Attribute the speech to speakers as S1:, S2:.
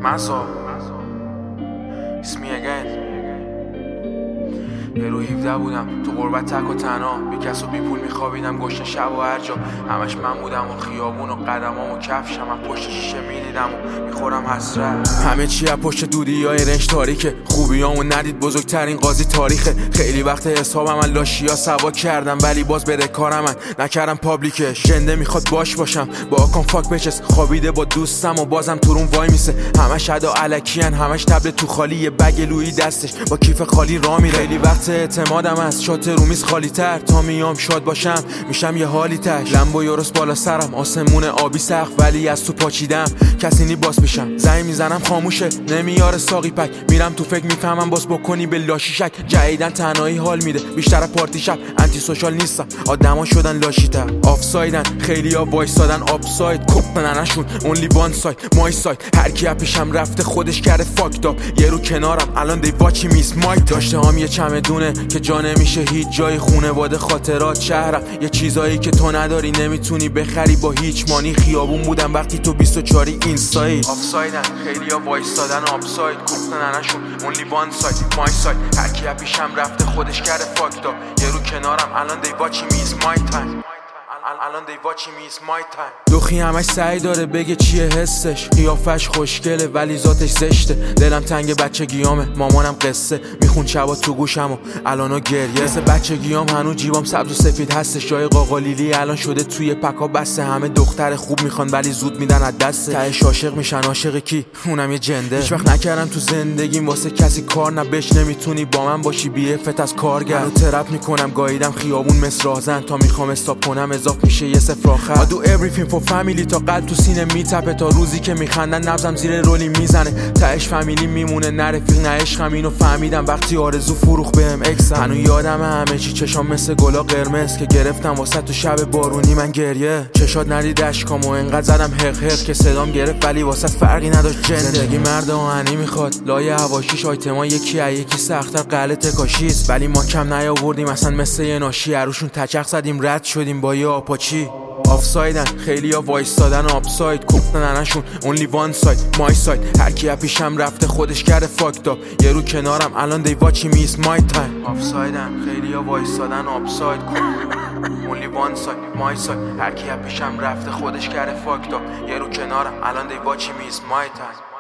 S1: Maso It's me again. یه رو 17 بودم تو غربت تک و تنها، بی کس و بی پول میخوابیدم گشت شب و هر جا همش من بودم و خیابون و قدمام و کفشم از پشت شیشه میدیدم و میخورم حسرت. همه چی از پشت دودی های رنج تاریکه، خوبیامو ندید بزرگترین قاضی تاریخه. خیلی وقت حسابم من لاشیا سوا کردم ولی باز بده کارم من نکردم پابلیکش. جنده میخواد باشم با آکان فاک بچس، خوابیده با دوستم و بازم تو روم وای میسه. همش ادا الکیان، همش تبل تو خالی، یه بگ لویی دستش با کیف خالی را میره. خیلی وقت اعتمادم از شات رومیز خالی تر، تا میام شاد باشم میشم یه حالی تش. لمبو یورس بالا سرم، آسمون آبی سقف ولی از تو پاچیدم کسی نی باز بشم. زنگ میزنم خاموشه نمیاره ساقی پک، میرم تو فکر میفهمم باز بکنی به لاشی شک. جدیدن تنهایی حال میده بیشتر پارتی شب، انتی سوشال نیستم آدما شدن لاشی تر. آفسایدن خیلیا وایسادن آپساید، کوپ ننشون اونلی وان ساید مای ساید. هر کی پیشم رفته خودش کرده فاکت اپ، یه رو کنارم الان دی واچی میس مای. داشته هم یه چمدونه که جا نمیشه هیچ جای، خونواده خاطرات شهرم، یه چیزایی که تو نداری نمیتونی بخری با هیچ مانی. خیابون بودم وقتی تو 24 اینستایی. آفسایدن خیلیا وایسادن آپساید، کوپ ننشون اونلی وان ساید مای ساید. هر کی پیشم رفته خودش کرده فاکت اپ، یه رو کنارم الان دی واچی میس مای تایم. الان دی واچی میس مای تایم. دوخی همش سعی داره بگه چیه حسش، قیافش خوشگله ولی ذاتش زشته. دلم تنگ بچگیامه، مامانم قصه میخون شبا تو گوشم و الانو گریه. مثل بچگیام هنو جیبام سبز و سفید هستش، جای قاقالیلی الان شده توی پکا بسته. همه دختر خوب میخوان ولی زود میدن از دست، تهش عاشق میشن. عاشق کی؟ اونم یه جنده. هیچ وقت نکردم تو زندگیم واسه کسی کار، نه بهش نمیتونی با من باشی بی افت از کارگر. ترپ میکنم گاییدم خیابون مثل راهزن، تا میخوام استاپ کنم اضاف میشه یه صفر آخر. I do everything for family، تا قلب تو سینه میتپه، تا روزی که میخندن نبضم زیر رولی میزنه. تهش فامیلی میمونه نه رفیق نه عشقم، اینو فهمیدم وقتی آرزو فروخ بهم اکسم. هنو یادم همه چی، چشام مثل گلا قرمز که گرفتم واسه تو شب بارونی من گریه. چشات ندید اشکامو انقدر زدم حق حق که صدام گرفت ولی واسه فرقی نداشت جنده. زندگی مرد آهنی میخواد، لایه هواشیش آیتما یکی سخت‌تر غلط کاشیست، ولی ما کم نیاوردیم اصلا مثل یه ناشی. عروشون تچق زدیم رد شدیم با یه آپاچی. آفسایدن خیلیا وایسادن آپساید، کوپ ننشون اونلی وان ساید مای ساید. هر کی پیشم رفته خودش کرده فاکت اپ، یه رو کنارم الان دی واچی میس مای تایم. آفسایدن خیلیا وایسادن آپساید، کوپ اونلی وان ساید مای ساید. هر کی پیشم رفته خودش کرده فاکت اپ، یه رو کنارم الان دی واچی میس مای تایم.